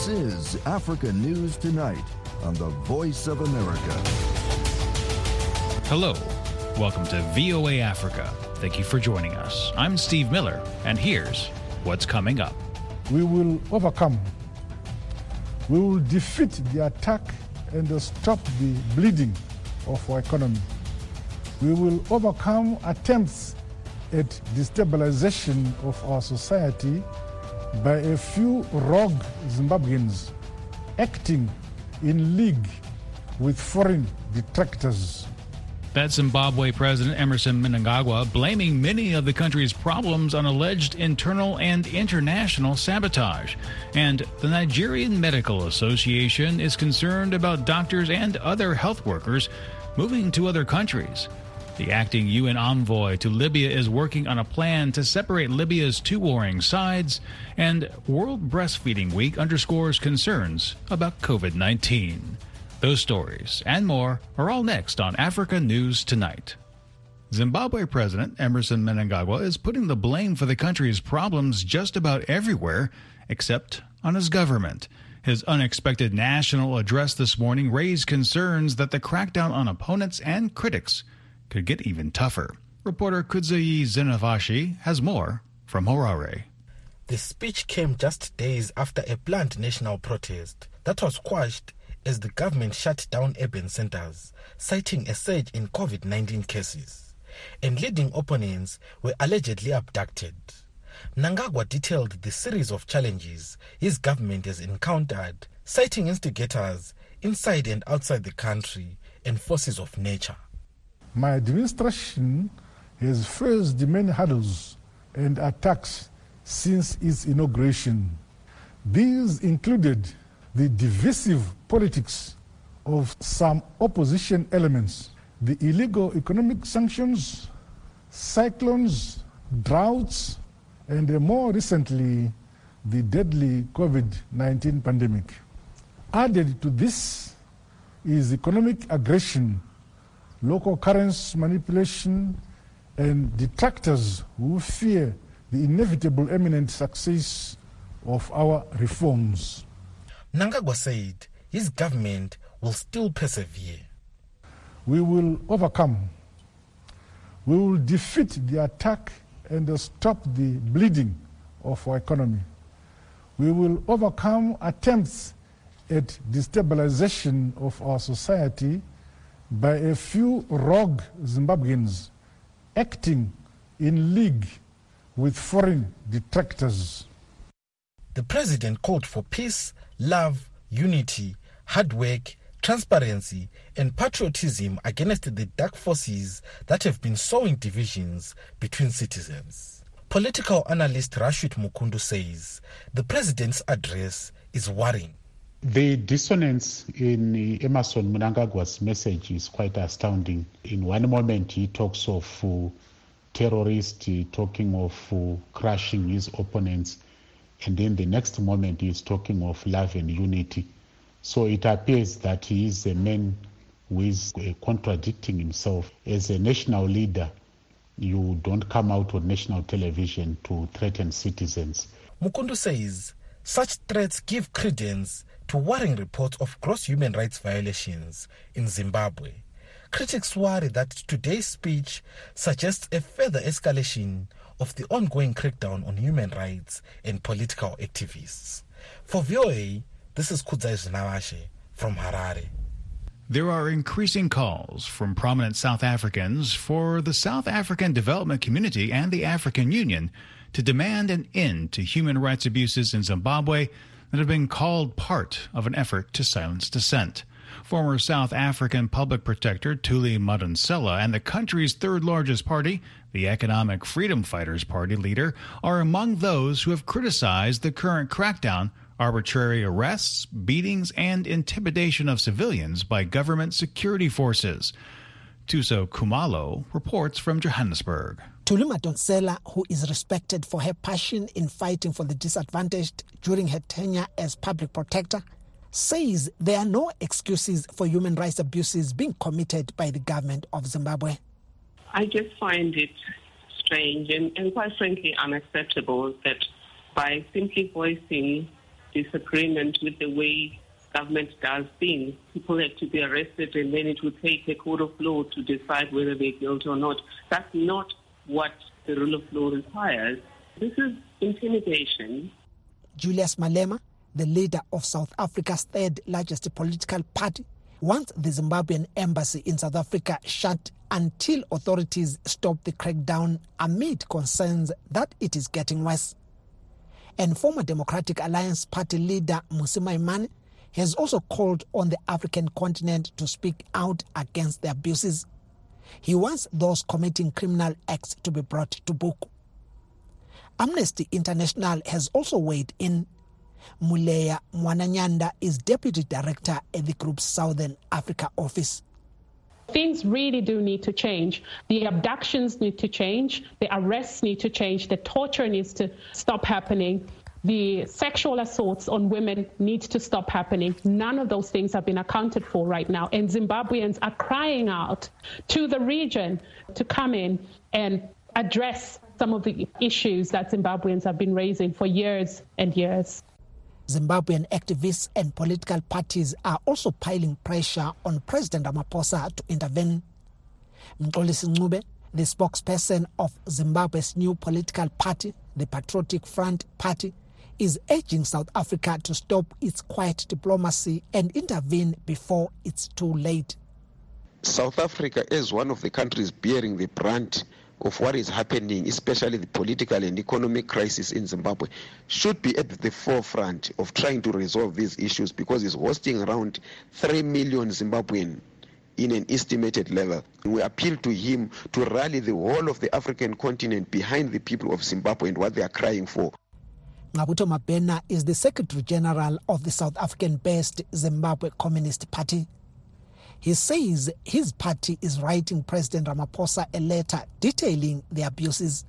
This is Africa News Tonight on the Voice of America. Hello. Welcome to VOA Africa. Thank you for joining us. I'm Steve Miller, and here's what's coming up. We will overcome. We will defeat the attack and stop the bleeding of our economy. We will overcome attempts at destabilization of our society by a few rogue Zimbabweans acting in league with foreign detractors. That's Zimbabwe President Emmerson Mnangagwa blaming many of the country's problems on alleged internal and international sabotage. And the Nigerian Medical Association is concerned about doctors and other health workers moving to other countries. The acting UN envoy to Libya is working on a plan to separate Libya's two warring sides, and World Breastfeeding Week underscores concerns about COVID-19. Those stories and more are all next on Africa News Tonight. Zimbabwe President Emmerson Mnangagwa is putting the blame for the country's problems just about everywhere except on his government. His unexpected national address this morning raised concerns that the crackdown on opponents and critics could get even tougher. Reporter Kudzayi Zinavashi has more from Harare. The speech came just days after a planned national protest that was quashed as the government shut down urban centers, citing a surge in COVID-19 cases. And leading opponents were allegedly abducted. Mnangagwa detailed the series of challenges his government has encountered, citing instigators inside and outside the country and forces of nature. My administration has faced the many hurdles and attacks since its inauguration. These included the divisive politics of some opposition elements, the illegal economic sanctions, cyclones, droughts, and more recently, the deadly COVID-19 pandemic. Added to this is economic aggression, local currency manipulation, and detractors who fear the inevitable imminent success of our reforms. Mnangagwa said his government will still persevere. We will overcome. We will defeat the attack and stop the bleeding of our economy. We will overcome attempts at destabilization of our society by a few rogue Zimbabweans acting in league with foreign detractors. The president called for peace, love, unity, hard work, transparency, and patriotism against the dark forces that have been sowing divisions between citizens. Political analyst Rashid Mukundu says the president's address is worrying. The dissonance in Emmerson Mnangagwa's message is quite astounding. In one moment, he talks of terrorists, talking of crushing his opponents, and then the next moment, he's talking of love and unity. So it appears that he is a man who is contradicting himself. As a national leader, you don't come out on national television to threaten citizens. Mukundu says such threats give credence to worrying reports of gross human rights violations in Zimbabwe. Critics worry that today's speech suggests a further escalation of the ongoing crackdown on human rights and political activists. For VOA, this is Kudzayi Zinavashi from Harare. There are increasing calls from prominent South Africans for the South African development community and the African Union to demand an end to human rights abuses in Zimbabwe that have been called part of an effort to silence dissent. Former South African public protector Thuli Madonsela and the country's third largest party, the Economic Freedom Fighters Party leader, are among those who have criticized the current crackdown, arbitrary arrests, beatings, and intimidation of civilians by government security forces. Tuso Kumalo reports from Johannesburg. Thuli Madonsela, who is respected for her passion in fighting for the disadvantaged during her tenure as public protector, says there are no excuses for human rights abuses being committed by the government of Zimbabwe. I just find it strange and quite frankly unacceptable that by simply voicing disagreement with the way government does things. People have to be arrested and then it would take a court of law to decide whether they're guilty or not. That's not what the rule of law requires. This is intimidation. Julius Malema, the leader of South Africa's third largest political party, wants the Zimbabwean embassy in South Africa shut until authorities stop the crackdown amid concerns that it is getting worse. And former Democratic Alliance Party leader Mmusi Maimane has also called on the African continent to speak out against the abuses. He wants those committing criminal acts to be brought to book. Amnesty International has also weighed in. Muleya Mwananyanda is deputy director at the group's Southern Africa office. Things really do need to change. The abductions need to change. The arrests need to change. The torture needs to stop happening. The sexual assaults on women need to stop happening. None of those things have been accounted for right now. And Zimbabweans are crying out to the region to come in and address some of the issues that Zimbabweans have been raising for years and years. Zimbabwean activists and political parties are also piling pressure on President Ramaphosa to intervene. Mxolisi Ncube, the spokesperson of Zimbabwe's new political party, the Patriotic Front Party, is urging South Africa to stop its quiet diplomacy and intervene before it's too late. South Africa is one of the countries bearing the brunt of what is happening, especially the political and economic crisis in Zimbabwe, should be at the forefront of trying to resolve these issues because it's hosting around 3 million Zimbabwean in an estimated level. We appeal to him to rally the whole of the African continent behind the people of Zimbabwe and what they are crying for. Ngqabutho Mabhena is the Secretary General of the South African-based Zimbabwe Communist Party. He says his party is writing President Ramaphosa a letter detailing the abuses.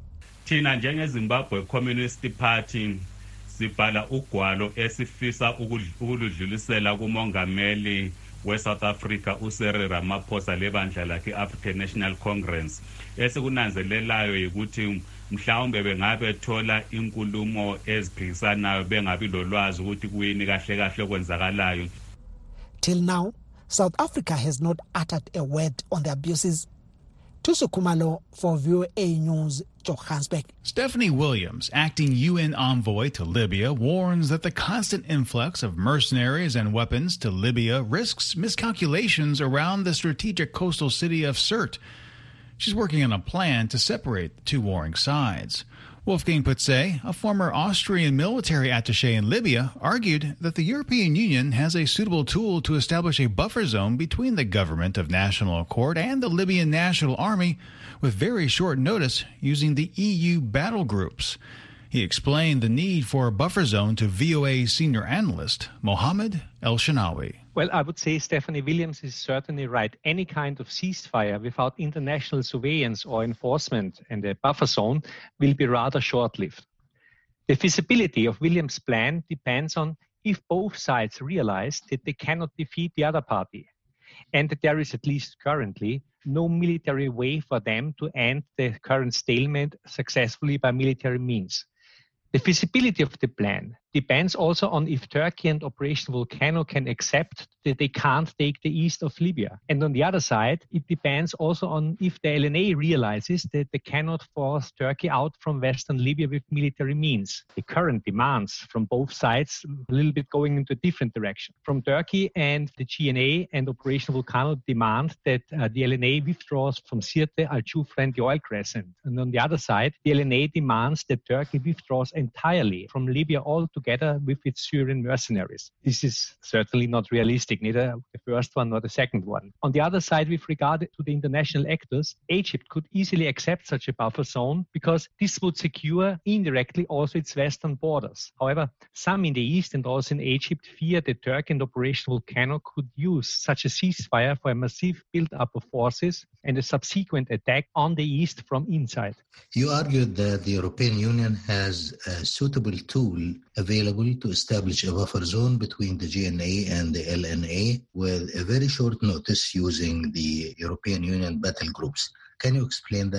Thina njenge-Zimbabwe Communist Party sibhala ugwalo esifisa ukudlulisela kumongameli we-South Africa uCyril Ramaphosa lebandla lakhe African National Congress esikunanzelelayo yikuthi mhlawumbe bengabe thola inkulumo eziphikisanayo bengabi lolwazi ukuthi kuyini kahle kahle kwenzakalayo. Till now, South Africa has not uttered a word on the abuses. Thuso Khumalo for VOA News, Johannesburg. Stephanie Williams, acting UN envoy to Libya, warns that the constant influx of mercenaries and weapons to Libya risks miscalculations around the strategic coastal city of Sirte. She's working on a plan to separate the two warring sides. Wolfgang Putze, a former Austrian military attaché in Libya, argued that the European Union has a suitable tool to establish a buffer zone between the government of national accord and the Libyan National Army with very short notice using the EU battle groups. He explained the need for a buffer zone to VOA senior analyst Mohammed El-Shanawi. Well, I would say Stephanie Williams is certainly right. Any kind of ceasefire without international surveillance or enforcement and a buffer zone will be rather short-lived. The feasibility of Williams' plan depends on if both sides realize that they cannot defeat the other party and that there is, at least currently, no military way for them to end the current stalemate successfully by military means. The feasibility of the plan depends also on if Turkey and Operation Volcano can accept that they can't take the east of Libya. And on the other side, it depends also on if the LNA realizes that they cannot force Turkey out from western Libya with military means. The current demands from both sides a little bit going into a different direction. From Turkey and the GNA and Operation Volcano demand that the LNA withdraws from Sirte, Al-Jufra and the Oil Crescent. And on the other side, the LNA demands that Turkey withdraws entirely from Libya altogether with its Syrian mercenaries. This is certainly not realistic, neither the first one nor the second one. On the other side, with regard to the international actors, Egypt could easily accept such a buffer zone because this would secure indirectly also its western borders. However, some in the east and also in Egypt fear that Turkey and Operation Volcano could use such a ceasefire for a massive build-up of forces and a subsequent attack on the east from inside. You argued that the European Union has a suitable tool available to establish a buffer zone between the GNA and the LNA with a very short notice using the European Union battle groups. Can you explain that?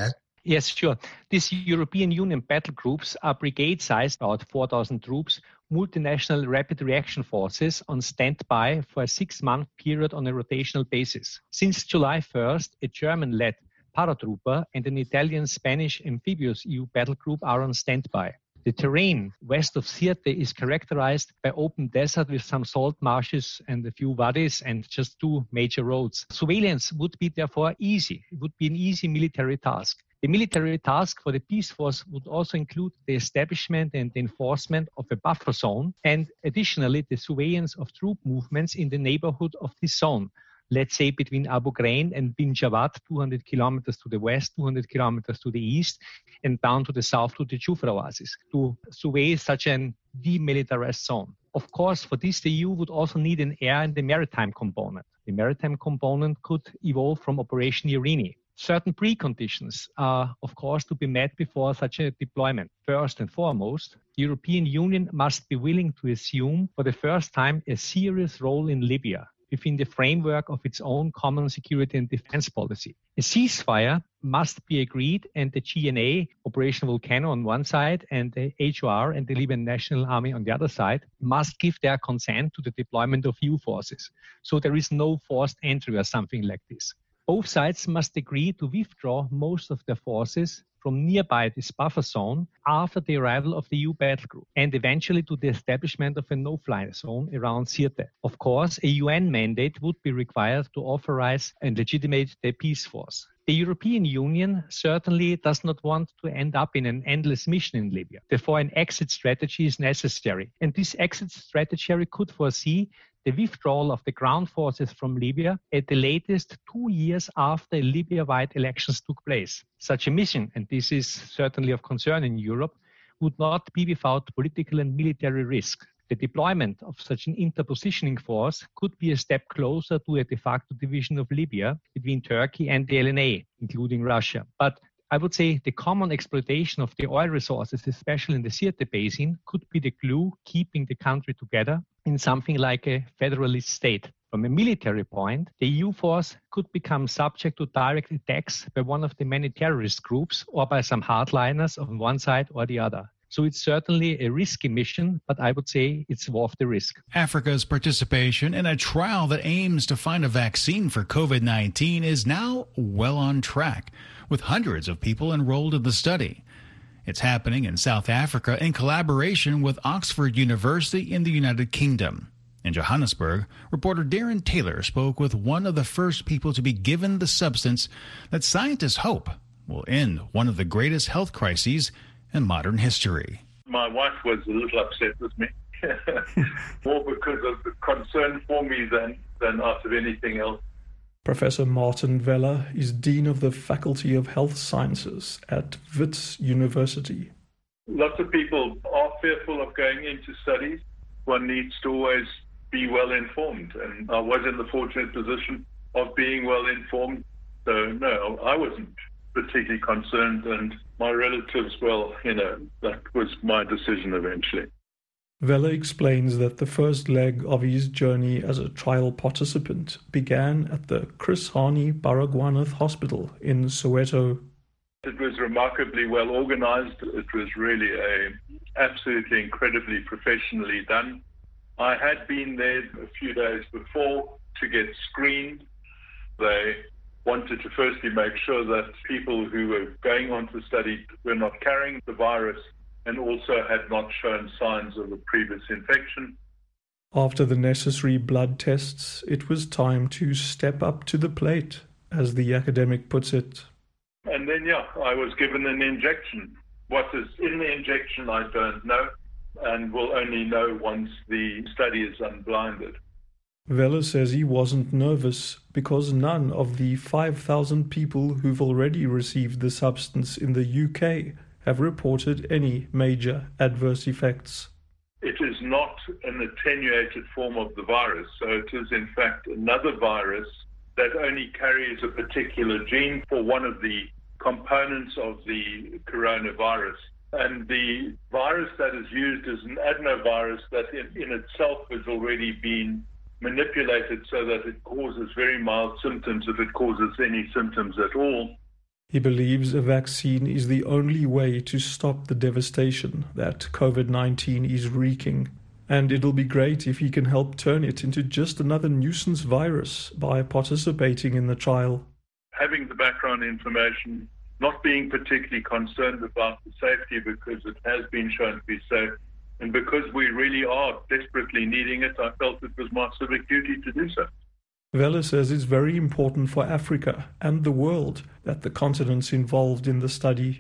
Yes, sure. These European Union battle groups are brigade-sized, about 4,000 troops, multinational rapid reaction forces on standby for a 6-month period on a rotational basis. Since July 1st, a German-led paratrooper and an Italian-Spanish amphibious EU battle group are on standby. The terrain west of Sirte is characterized by open desert with some salt marshes and a few wadis and just 2 major roads. Surveillance would be therefore easy. It would be an easy military task. The military task for the peace force would also include the establishment and the enforcement of a buffer zone and additionally the surveillance of troop movements in the neighborhood of this zone. Let's say between Abu Ghraib and Bin Jawad, 200 kilometers to the west, 200 kilometers to the east, and down to the south to the Jufra oasis, to survey such an demilitarized zone. Of course, for this, the EU would also need an air and a maritime component. The maritime component could evolve from Operation Irini. Certain preconditions are, of course, to be met before such a deployment. First and foremost, the European Union must be willing to assume for the first time a serious role in Libya within the framework of its own common security and defense policy. A ceasefire must be agreed, and the GNA, Operation Volcano on one side, and the HOR and the Libyan National Army on the other side, must give their consent to the deployment of EU forces. So there is no forced entry or something like this. Both sides must agree to withdraw most of their forces from nearby this buffer zone after the arrival of the EU battle group and eventually to the establishment of a no-fly zone around Sirte. Of course, a UN mandate would be required to authorize and legitimate the peace force. The European Union certainly does not want to end up in an endless mission in Libya. Therefore, an exit strategy is necessary. And this exit strategy could foresee the withdrawal of the ground forces from Libya at the latest 2 years after Libya-wide elections took place. Such a mission, and this is certainly of concern in Europe, would not be without political and military risk. The deployment of such an interpositioning force could be a step closer to a de facto division of Libya between Turkey and the LNA, including Russia. But I would say the common exploitation of the oil resources, especially in the Sirte Basin, could be the glue keeping the country together in something like a federalist state. From a military point, the EU force could become subject to direct attacks by one of the many terrorist groups or by some hardliners on one side or the other. So it's certainly a risky mission, but I would say it's worth the risk. Africa's participation in a trial that aims to find a vaccine for COVID-19 is now well on track, with hundreds of people enrolled in the study. It's happening in South Africa in collaboration with Oxford University in the United Kingdom. In Johannesburg, reporter Darren Taylor spoke with one of the first people to be given the substance that scientists hope will end one of the greatest health crises in modern history. My wife was a little upset with me, more because of the concern for me than out of anything else. Professor Martin Vella is Dean of the Faculty of Health Sciences at Wits University. Lots of people are fearful of going into studies. One needs to always be well informed, and I was in the fortunate position of being well informed. So no, I wasn't particularly concerned, and my relatives, well, that was my decision eventually. Vella explains that the first leg of his journey as a trial participant began at the Chris Hani Baragwanath Hospital in Soweto. It was remarkably well organized. It was really absolutely incredibly professionally done. I had been there a few days before to get screened. They wanted to firstly make sure that people who were going on to study were not carrying the virus and also had not shown signs of a previous infection. After the necessary blood tests, it was time to step up to the plate, as the academic puts it. And then, I was given an injection. What is in the injection, I don't know, and will only know once the study is unblinded. Vella says he wasn't nervous because none of the 5,000 people who've already received the substance in the UK have reported any major adverse effects. It is not an attenuated form of the virus, so it is in fact another virus that only carries a particular gene for one of the components of the coronavirus. And the virus that is used is an adenovirus that in itself has already been manipulated so that it causes very mild symptoms, if it causes any symptoms at all. He believes a vaccine is the only way to stop the devastation that COVID-19 is wreaking. And it'll be great if he can help turn it into just another nuisance virus by participating in the trial. Having the background information, not being particularly concerned about the safety because it has been shown to be safe, and because we really are desperately needing it, I felt it was my civic duty to do so. Velle says it's very important for Africa and the world that the continent's involved in the study.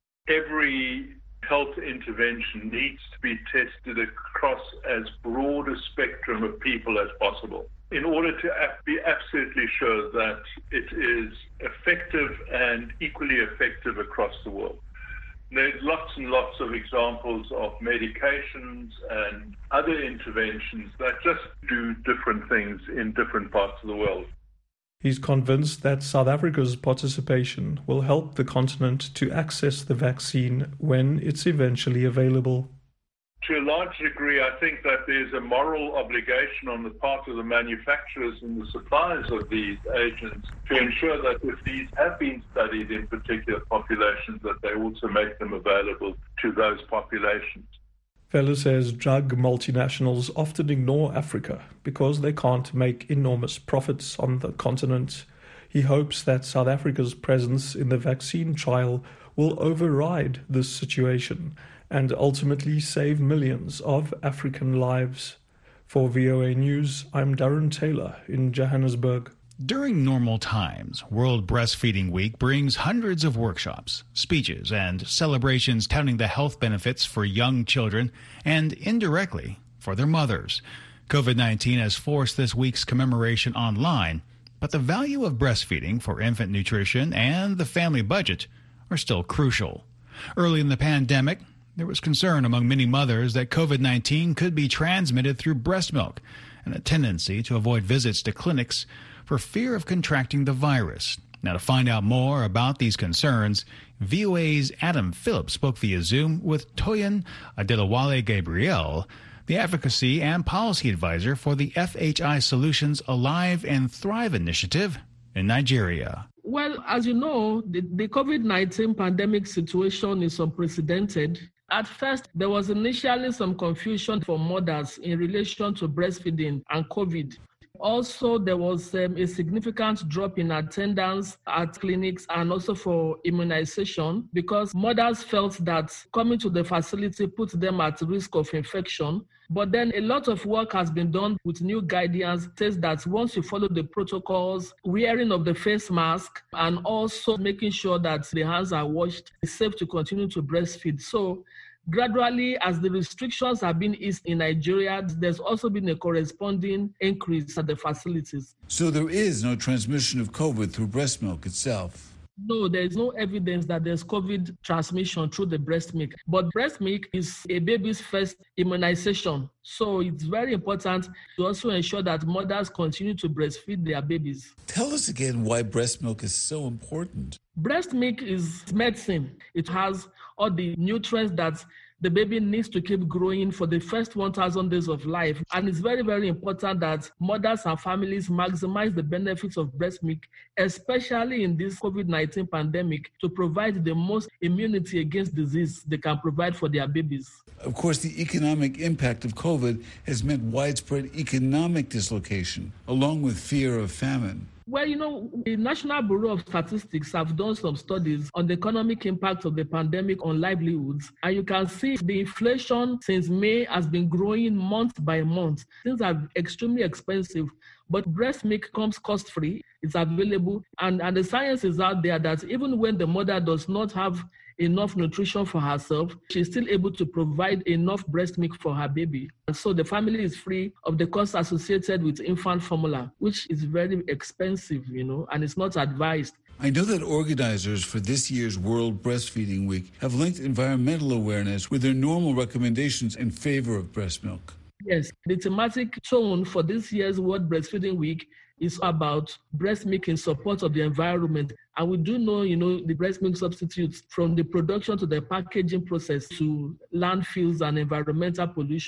Every health intervention needs to be tested across as broad a spectrum of people as possible in order to be absolutely sure that it is effective and equally effective across the world. There's lots and lots of examples of medications and other interventions that just do different things in different parts of the world. He's convinced that South Africa's participation will help the continent to access the vaccine when it's eventually available. To a large degree, I think that there's a moral obligation on the part of the manufacturers and the suppliers of these agents to ensure that if these have been studied in particular populations, that they also make them available to those populations. Velle says drug multinationals often ignore Africa because they can't make enormous profits on the continent. He hopes that South Africa's presence in the vaccine trial will override this situation and ultimately save millions of African lives. For VOA News, I'm Darren Taylor in Johannesburg. During normal times, World Breastfeeding Week brings hundreds of workshops, speeches, and celebrations touting the health benefits for young children and, indirectly, for their mothers. COVID-19 has forced this week's commemoration online, but the value of breastfeeding for infant nutrition and the family budget are still crucial. Early in the pandemic, there was concern among many mothers that COVID-19 could be transmitted through breast milk and a tendency to avoid visits to clinics for fear of contracting the virus. Now, to find out more about these concerns, VOA's Adam Phillips spoke via Zoom with Toyin Adelawale Gabriel, the Advocacy and Policy Advisor for the FHI Solutions Alive and Thrive initiative in Nigeria. Well, as you know, the COVID-19 pandemic situation is unprecedented. At first, there was initially some confusion for mothers in relation to breastfeeding and COVID. Also, there was a significant drop in attendance at clinics and also for immunization because mothers felt that coming to the facility put them at risk of infection. But then a lot of work has been done with new guidance, says that once you follow the protocols, wearing of the face mask, and also making sure that the hands are washed, it's safe to continue to breastfeed. So gradually, as the restrictions have been eased in Nigeria, there's also been a corresponding increase at the facilities. So there is no transmission of COVID through breast milk itself? No, there is no evidence that there's COVID transmission through the breast milk. But breast milk is a baby's first immunization. So it's very important to also ensure that mothers continue to breastfeed their babies. Tell us again why breast milk is so important. Breast milk is medicine. It has all the nutrients that the baby needs to keep growing for the first 1,000 days of life. And it's very, very important that mothers and families maximize the benefits of breast milk, especially in this COVID-19 pandemic, to provide the most immunity against disease they can provide for their babies. Of course, the economic impact of COVID has meant widespread economic dislocation, along with fear of famine. Well, you know, the National Bureau of Statistics have done some studies on the economic impact of the pandemic on livelihoods. And you can see the inflation since May has been growing month by month. Things are extremely expensive, but breast milk comes cost-free. It's available. And the science is out there that even when the mother does not have enough nutrition for herself, she's still able to provide enough breast milk for her baby. And so the family is free of the costs associated with infant formula, which is very expensive, you know, and it's not advised. I know that organizers for this year's World Breastfeeding Week have linked environmental awareness with their normal recommendations in favor of breast milk. Yes, the thematic tone for this year's World Breastfeeding Week is about breast milk in support of the environment. And we do know, you know, the breast milk substitutes from the production to the packaging process to landfills and environmental pollution.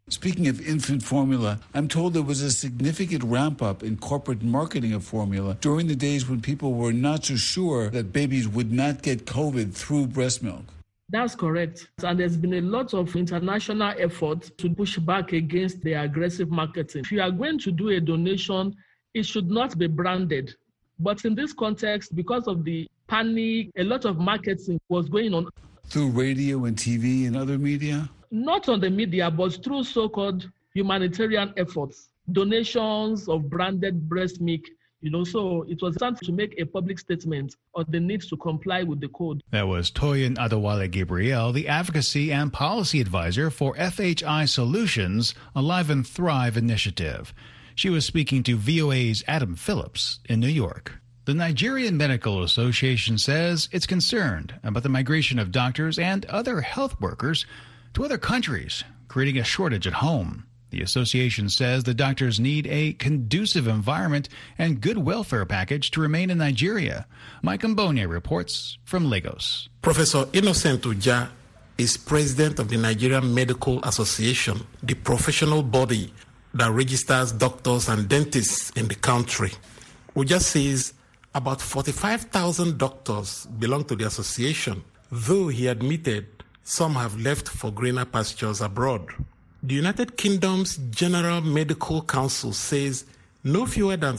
Speaking of infant formula, I'm told there was a significant ramp up in corporate marketing of formula during the days when people were not so sure that babies would not get COVID through breast milk. That's correct. And there's been a lot of international effort to push back against the aggressive marketing. If you are going to do a donation, it should not be branded. But in this context, because of the panic, a lot of marketing was going on. Through radio and TV and other media? Not on the media, but through so-called humanitarian efforts, donations of branded breast milk. So it was time to make a public statement on the need to comply with the code. That was Toyin Adewale Gabriel, the Advocacy and Policy Advisor for FHI Solutions, a Live and Thrive initiative. She was speaking to VOA's Adam Phillips in New York. The Nigerian Medical Association says it's concerned about the migration of doctors and other health workers to other countries, creating a shortage at home. The association says the doctors need a conducive environment and good welfare package to remain in Nigeria. Mike Mbonye reports from Lagos. Professor Innocent Uja is president of the Nigerian Medical Association, the professional body that registers doctors and dentists in the country. Uja says about 45,000 doctors belong to the association, though he admitted some have left for greener pastures abroad. The United Kingdom's General Medical Council says no fewer than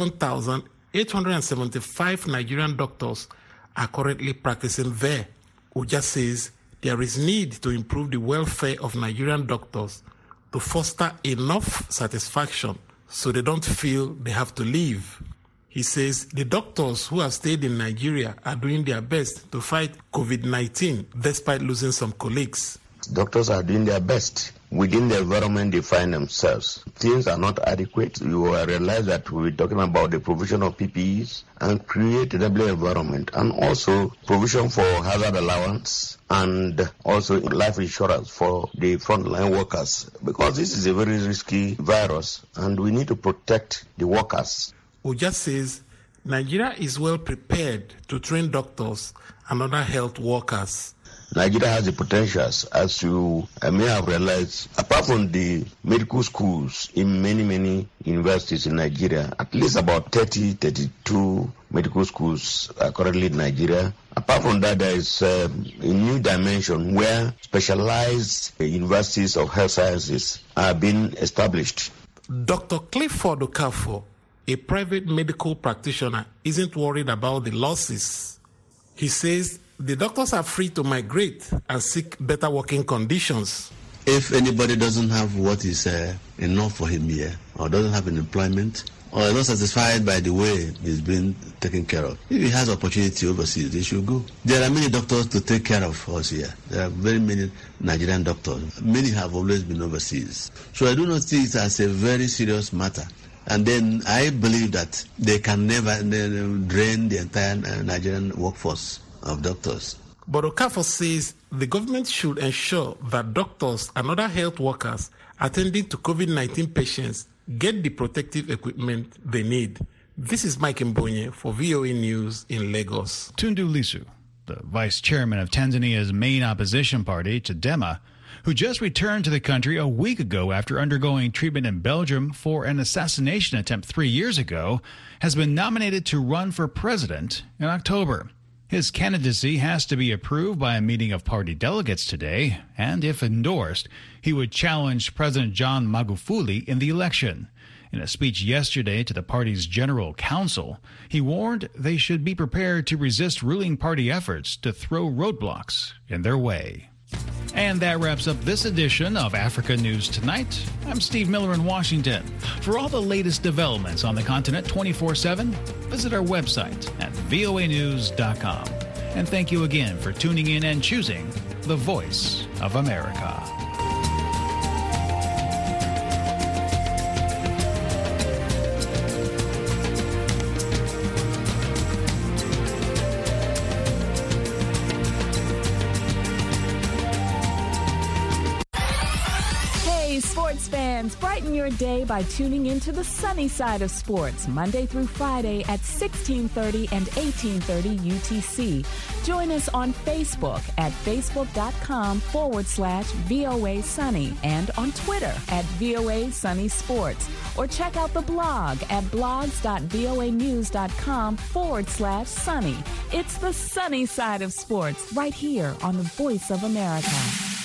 7,875 Nigerian doctors are currently practicing there. Uja says there is need to improve the welfare of Nigerian doctors to foster enough satisfaction so they don't feel they have to leave. He says the doctors who have stayed in Nigeria are doing their best to fight COVID-19 despite losing some colleagues. Doctors are doing their best within the environment they find themselves. Things are not adequate. You will realize that we're talking about the provision of PPEs and create a double environment, and also provision for hazard allowance and also life insurance for the frontline workers, because this is a very risky virus and we need to protect the workers. Uja says Nigeria is well prepared to train doctors and other health workers. Nigeria has the potentials, as you may have realized. Apart from the medical schools in many universities in Nigeria, at least about 32 medical schools are currently in Nigeria. Apart from that, there is a new dimension where specialized universities of health sciences are being established. Dr. Clifford Okafor, a private medical practitioner, isn't worried about the losses. He says the doctors are free to migrate and seek better working conditions. If anybody doesn't have what is enough for him here, or doesn't have an employment, or is not satisfied by the way he's been taken care of, if he has opportunity overseas, they should go. There are many doctors to take care of us here. There are very many Nigerian doctors. Many have always been overseas. So I do not see it as a very serious matter. And then I believe that they can never drain the entire Nigerian workforce of doctors. But Okafor says the government should ensure that doctors and other health workers attending to COVID-19 patients get the protective equipment they need. This is Mike Mbonye for VOA News in Lagos. Tundu Lissu, the vice chairman of Tanzania's main opposition party, Chadema, who just returned to the country a week ago after undergoing treatment in Belgium for an assassination attempt 3 years ago, has been nominated to run for president in October. His candidacy has to be approved by a meeting of party delegates today, and if endorsed, he would challenge President John Magufuli in the election. In a speech yesterday to the party's General Council, he warned they should be prepared to resist ruling party efforts to throw roadblocks in their way. And that wraps up this edition of Africa News Tonight. I'm Steve Miller in Washington. For all the latest developments on the continent 24/7, visit our website at voanews.com. And thank you again for tuning in and choosing the Voice of America. Sports fans, brighten your day by tuning into the sunny side of sports, Monday through Friday at 1630 and 1830 UTC. Join us on Facebook at facebook.com/VOA Sunny and on Twitter at VOA Sunny Sports. Or check out the blog at blogs.voanews.com/sunny. It's the sunny side of sports right here on the Voice of America.